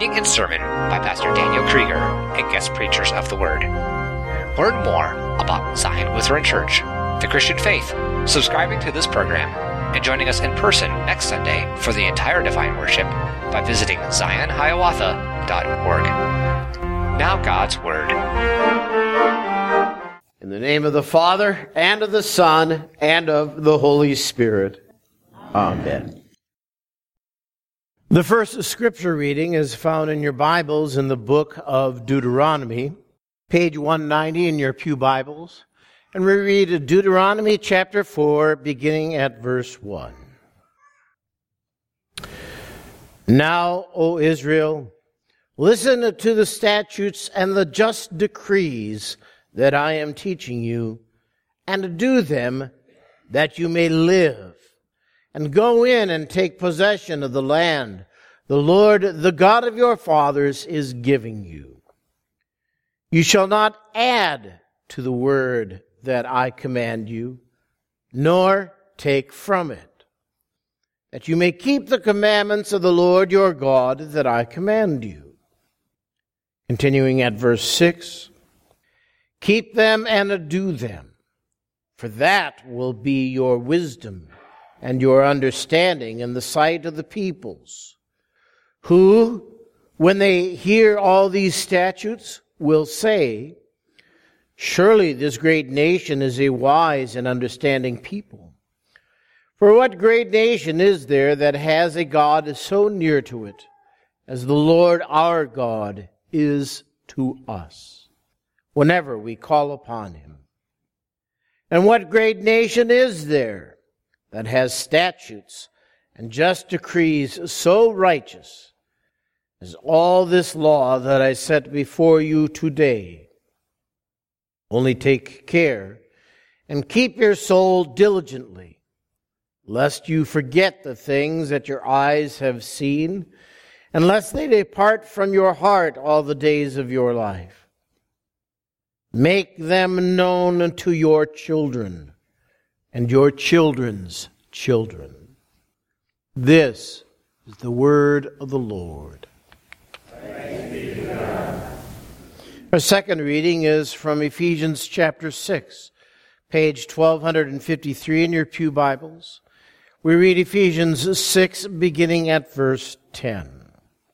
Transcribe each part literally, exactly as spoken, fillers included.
reading and sermon by Pastor Daniel Krieger and guest preachers of the Word. Learn more about Zion Lutheran Church, the Christian faith, subscribing to this program, and joining us in person next Sunday for the entire Divine Worship by visiting zion hiawatha dot org. Now God's Word. In the name of the Father, and of the Son, and of the Holy Spirit. Amen. The first scripture reading is found in your Bibles in the book of Deuteronomy, page one ninety in your pew Bibles. And we read Deuteronomy chapter four, beginning at verse one. Now, O Israel, listen to the statutes and the just decrees that I am teaching you, and do them that you may live, and go in and take possession of the land the Lord, the God of your fathers, is giving you. You shall not add to the word that I command you, nor take from it, that you may keep the commandments of the Lord your God that I command you. Continuing at verse six, keep them and do them, for that will be your wisdom and your understanding in the sight of the peoples, who, when they hear all these statutes, will say, surely this great nation is a wise and understanding people. For what great nation is there that has a God so near to it as the Lord our God is to us, whenever we call upon him? And what great nation is there that has statutes and just decrees so righteous as all this law that I set before you today? Only take care and keep your soul diligently, lest you forget the things that your eyes have seen, and lest they depart from your heart all the days of your life. Make them known to your children and your children's children. This is the word of the Lord. Thanks be to God. Our second reading is from Ephesians chapter six, page twelve fifty-three in your pew Bibles. We read Ephesians six, beginning at verse ten.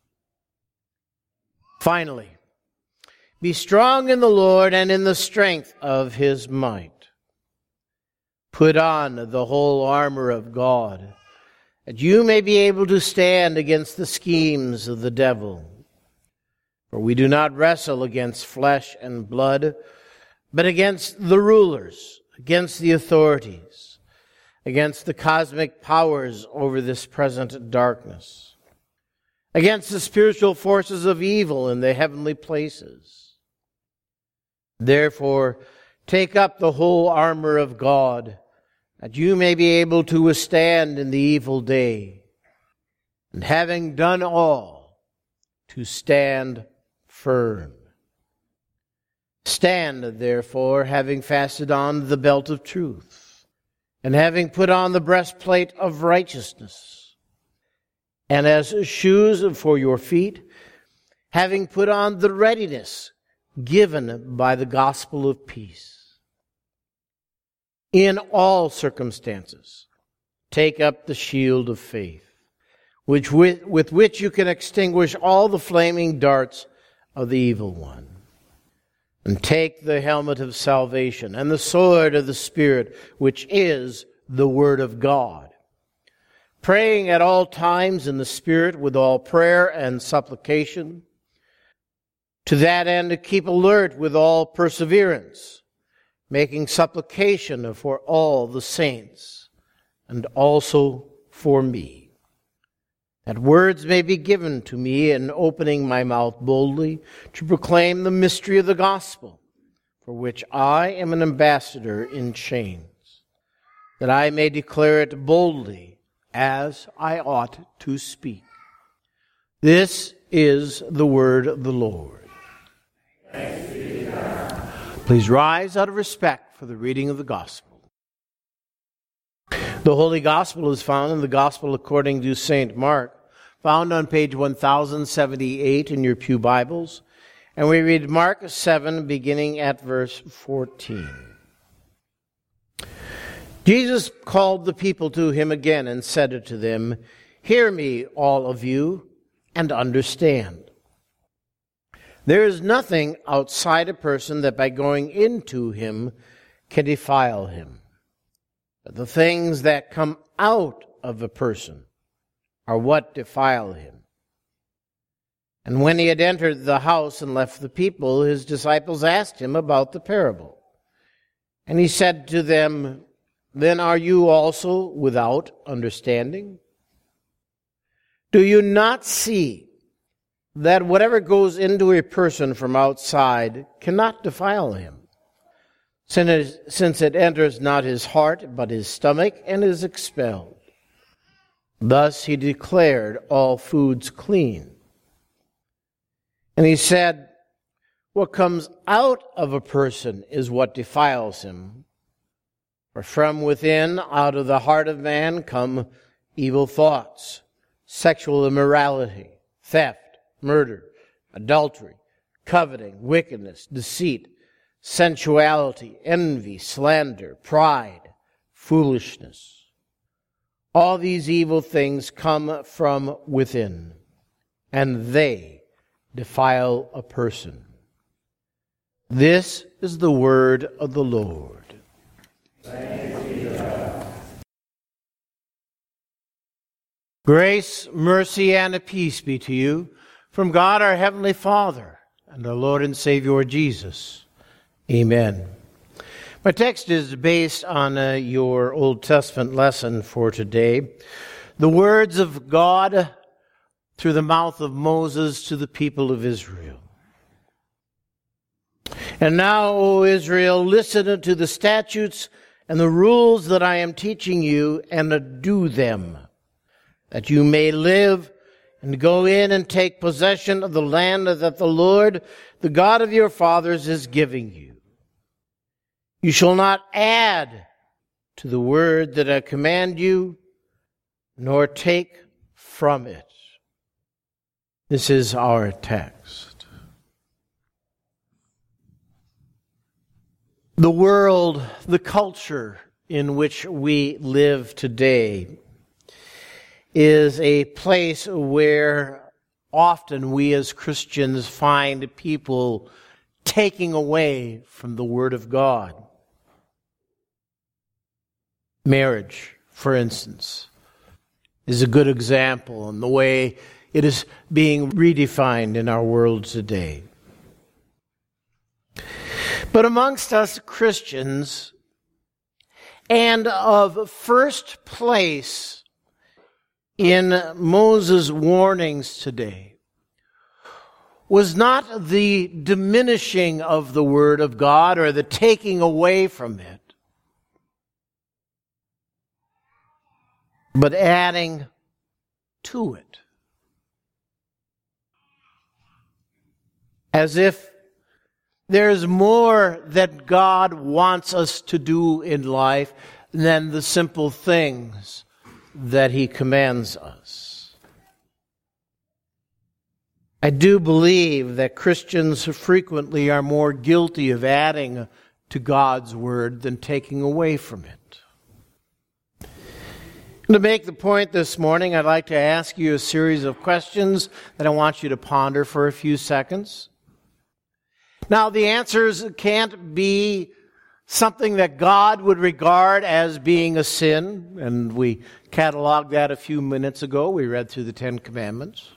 Finally, be strong in the Lord and in the strength of his might. Put on the whole armor of God, that you may be able to stand against the schemes of the devil. For we do not wrestle against flesh and blood, but against the rulers, against the authorities, against the cosmic powers over this present darkness, against the spiritual forces of evil in the heavenly places. Therefore, take up the whole armor of God, that you may be able to withstand in the evil day, and having done all, to stand firm. Stand, therefore, having fastened on the belt of truth, and having put on the breastplate of righteousness, and as shoes for your feet, having put on the readiness given by the gospel of peace. In all circumstances, take up the shield of faith, which with, with which you can extinguish all the flaming darts of the evil one. And take the helmet of salvation and the sword of the Spirit, which is the Word of God, praying at all times in the Spirit with all prayer and supplication. To that end, to keep alert with all perseverance, making supplication for all the saints, and also for me, that words may be given to me in opening my mouth boldly to proclaim the mystery of the gospel, for which I am an ambassador in chains, that I may declare it boldly as I ought to speak. This is the word of the Lord. Thanks be to God. Please rise out of respect for the reading of the gospel. The Holy Gospel is found in the Gospel according to Saint Mark, found on page one thousand seventy-eight in your pew Bibles. And we read Mark seven, beginning at verse fourteen. Jesus called the people to him again and said to them, "Hear me, all of you, and understand. There is nothing outside a person that by going into him can defile him. But the things that come out of a person are what defile him." And when he had entered the house and left the people, his disciples asked him about the parable. And he said to them, "Then are you also without understanding? Do you not see that whatever goes into a person from outside cannot defile him, since it enters not his heart but his stomach and is expelled? Thus he declared all foods clean. And he said, what comes out of a person is what defiles him. For from within, out of the heart of man, come evil thoughts, sexual immorality, theft, murder, adultery, coveting, wickedness, deceit, sensuality, envy, slander, pride, foolishness. All these evil things come from within, and they defile a person." This is the word of the Lord. Thanks be to God. Grace, mercy, and peace be to you from God our Heavenly Father and our Lord and Savior Jesus. Amen. My text is based on uh, your Old Testament lesson for today. The words of God through the mouth of Moses to the people of Israel. "And now, O Israel, listen to the statutes and the rules that I am teaching you, and do them, that you may live and go in and take possession of the land that the Lord, the God of your fathers, is giving you. You shall not add to the word that I command you, nor take from it." This is our text. The world, the culture in which we live today is a place where often we as Christians find people taking away from the Word of God. Marriage, for instance, is a good example in the way it is being redefined in our world today. But amongst us Christians, and of first place in Moses' warnings today, was not the diminishing of the Word of God or the taking away from it, but adding to it. As if there's more that God wants us to do in life than the simple things that He commands us. I do believe that Christians frequently are more guilty of adding to God's Word than taking away from it. And to make the point this morning, I'd like to ask you a series of questions that I want you to ponder for a few seconds. Now, the answers can't be something that God would regard as being a sin, and we cataloged that a few minutes ago. We read through the Ten Commandments.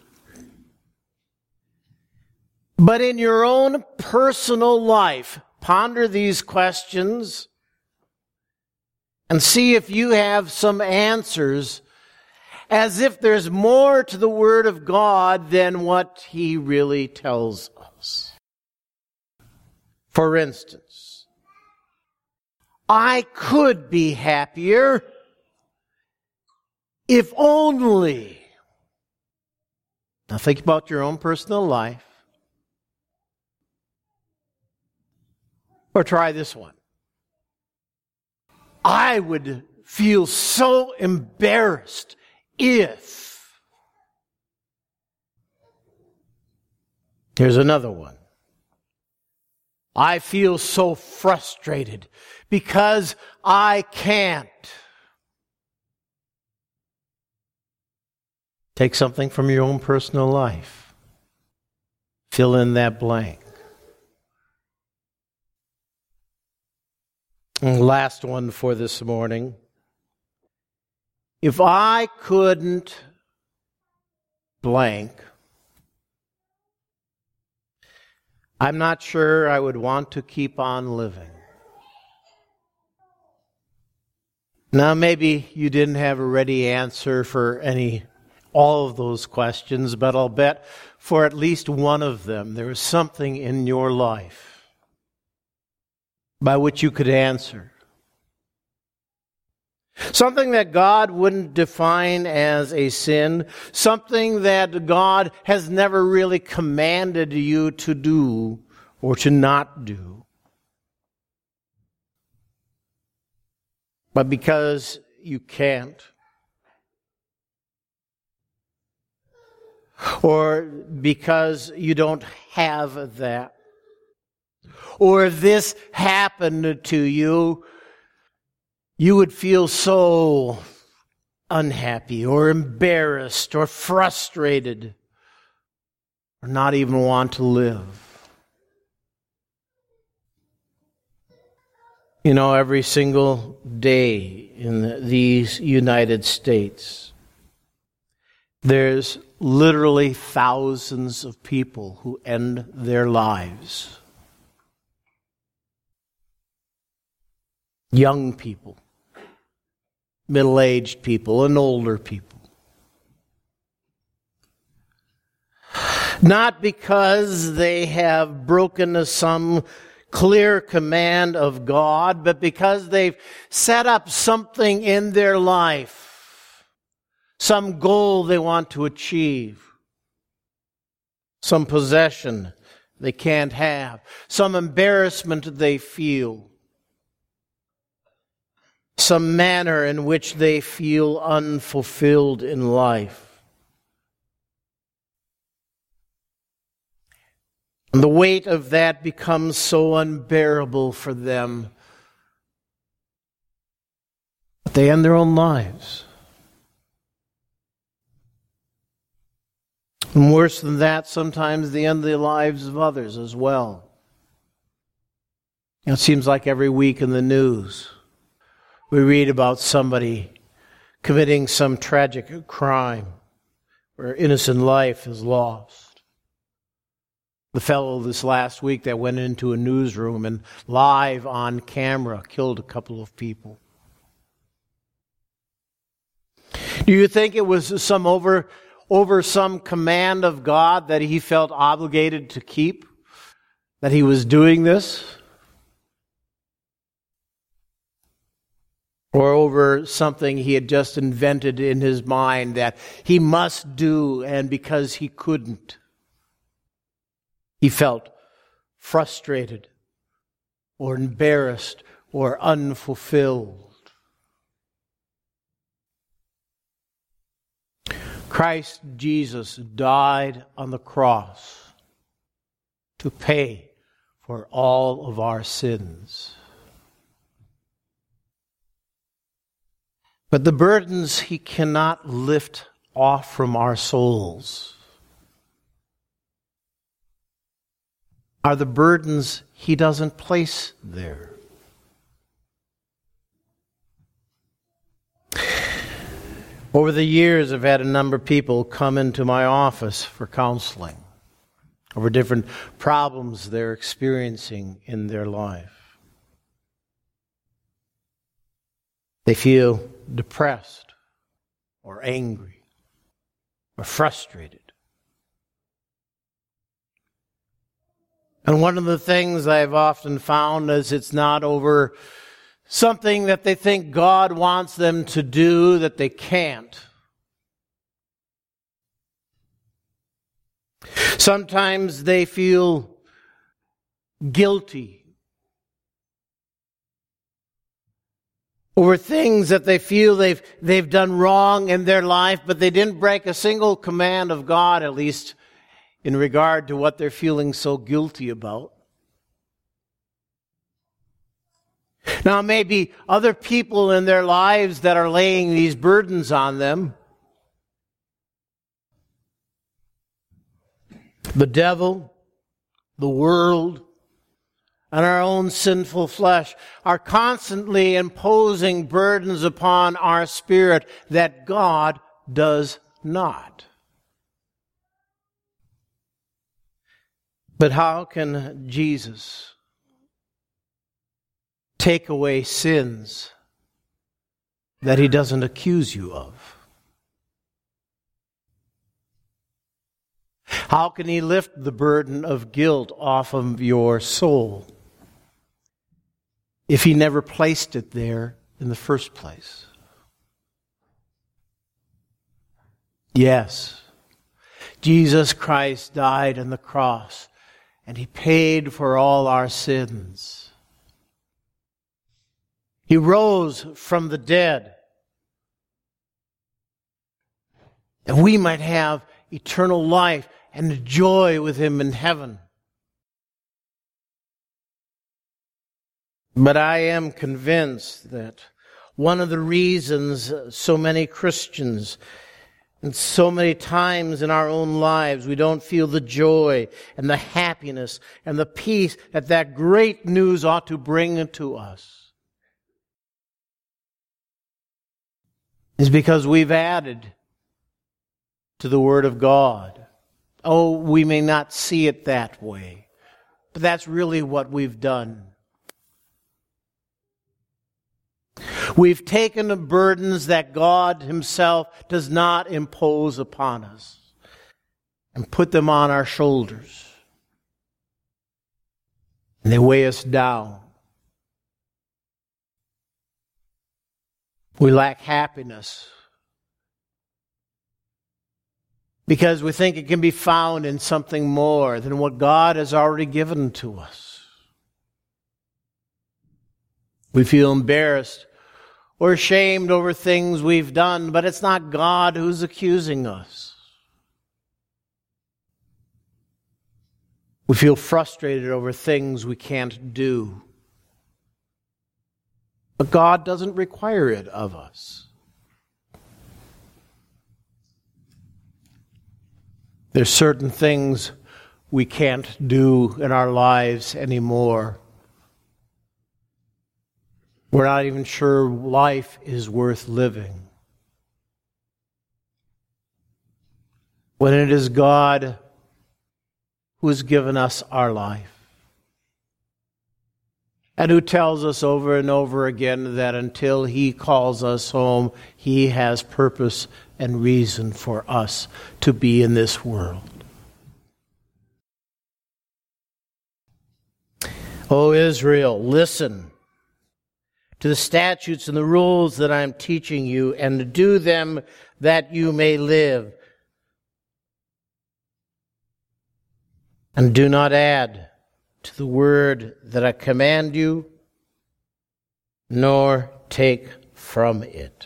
But in your own personal life, ponder these questions and see if you have some answers, as if there's more to the Word of God than what He really tells us. For instance, I could be happier if only. Now think about your own personal life. Or try this one. I would feel so embarrassed if. Here's another one. I feel so frustrated because I can't. Take something from your own personal life. Fill in that blank. And last one for this morning. If I couldn't blank, I'm not sure I would want to keep on living. Now, maybe you didn't have a ready answer for any, all of those questions, but I'll bet for at least one of them, there is something in your life by which you could answer. Something that God wouldn't define as a sin, something that God has never really commanded you to do or to not do. But because you can't, or because you don't have that, or this happened to you, you would feel so unhappy or embarrassed or frustrated or not even want to live. You know, every single day in these United States, there's literally thousands of people who end their lives. Young people, middle-aged people, and older people. Not because they have broken some clear command of God, but because they've set up something in their life, some goal they want to achieve, some possession they can't have, some embarrassment they feel, some manner in which they feel unfulfilled in life. And the weight of that becomes so unbearable for them that they end their own lives. And worse than that, sometimes they end the lives of others as well. It seems like every week in the news, we read about somebody committing some tragic crime where innocent life is lost. The fellow this last week that went into a newsroom and live on camera killed a couple of people. Do you think it was some over, over some command of God that he felt obligated to keep, that he was doing this? Or over something he had just invented in his mind that he must do, and because he couldn't, he felt frustrated or embarrassed or unfulfilled. Christ Jesus died on the cross to pay for all of our sins. But the burdens he cannot lift off from our souls are the burdens he doesn't place there. Over the years, I've had a number of people come into my office for counseling over different problems they're experiencing in their life. They feel depressed or angry or frustrated. And one of the things I've often found is it's not over something that they think God wants them to do that they can't. Sometimes they feel guilty over things that they feel they've, they've done wrong in their life, but they didn't break a single command of God, at least in regard to what they're feeling so guilty about. Now, maybe other people in their lives that are laying these burdens on them. The devil, the world, and our own sinful flesh are constantly imposing burdens upon our spirit that God does not. But how can Jesus take away sins that he doesn't accuse you of? How can he lift the burden of guilt off of your soul if he never placed it there in the first place? Yes, Jesus Christ died on the cross, and he paid for all our sins. He rose from the dead, that we might have eternal life and joy with him in heaven. But I am convinced that one of the reasons so many Christians and so many times in our own lives we don't feel the joy and the happiness and the peace that that great news ought to bring to us is because we've added to the Word of God. Oh, we may not see it that way, but that's really what we've done. We've taken the burdens that God himself does not impose upon us and put them on our shoulders. And they weigh us down. We lack happiness because we think it can be found in something more than what God has already given to us. We feel embarrassed or ashamed over things we've done, but it's not God who's accusing us. We feel frustrated over things we can't do, but God doesn't require it of us. There's certain things we can't do in our lives anymore. We're not even sure life is worth living, when it is God who has given us our life and who tells us over and over again that until he calls us home, he has purpose and reason for us to be in this world. O Israel, listen to the statutes and the rules that I am teaching you, and do them that you may live. And do not add to the word that I command you, nor take from it.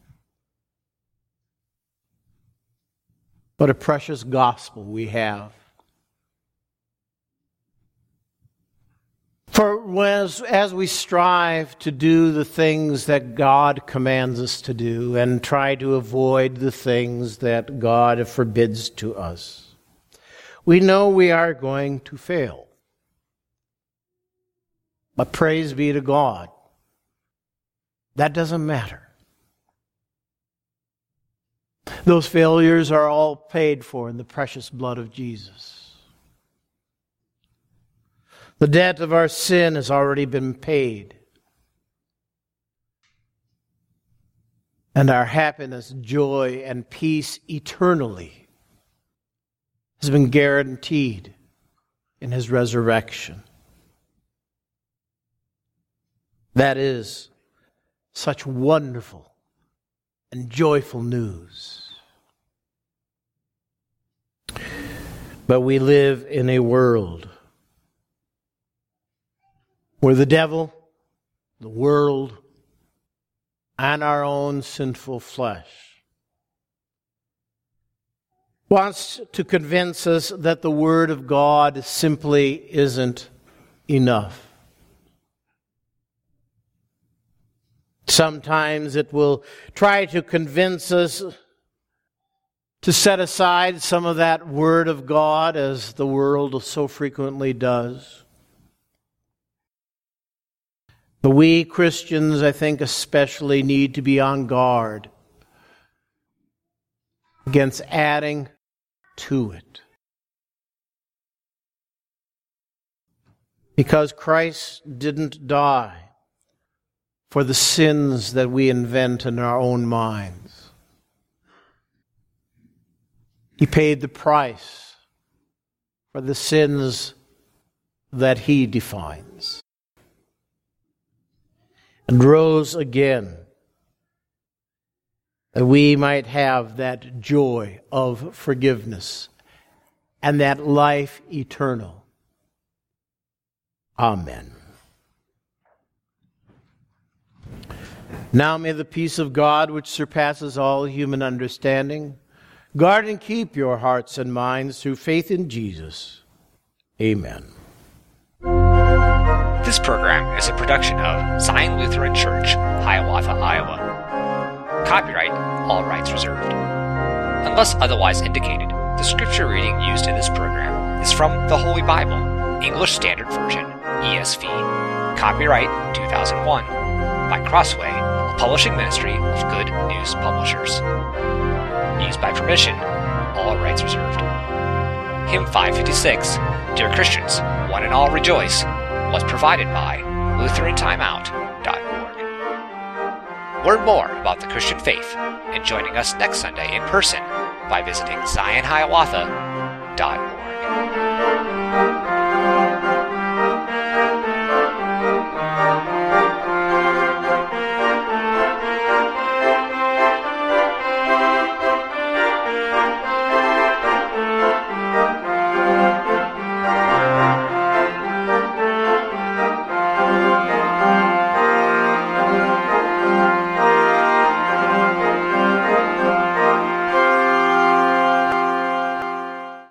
What a precious gospel we have. For as, as we strive to do the things that God commands us to do and try to avoid the things that God forbids to us, we know we are going to fail. But praise be to God, that doesn't matter. Those failures are all paid for in the precious blood of Jesus. The debt of our sin has already been paid. And our happiness, joy, and peace eternally has been guaranteed in his resurrection. That is such wonderful and joyful news. But we live in a world where the devil, the world, and our own sinful flesh wants to convince us that the Word of God simply isn't enough. Sometimes it will try to convince us to set aside some of that Word of God, as the world so frequently does. But we Christians, I think especially, need to be on guard against adding to it. Because Christ didn't die for the sins that we invent in our own minds. He paid the price for the sins that He defines, and rose again, that we might have that joy of forgiveness and that life eternal. Amen. Now may the peace of God, which surpasses all human understanding, guard and keep your hearts and minds through faith in Jesus. Amen. This program is a production of Zion Lutheran Church, Hiawatha, Iowa. Copyright, all rights reserved. Unless otherwise indicated, the scripture reading used in this program is from the Holy Bible, English Standard Version, E S V. Copyright two thousand one by Crossway, a publishing ministry of Good News Publishers. Used by permission, all rights reserved. Hymn five fifty-six, Dear Christians, One and All Rejoice, was provided by Lutheran Timeout dot org. Learn more about the Christian faith and joining us next Sunday in person by visiting Zion Hiawatha dot org.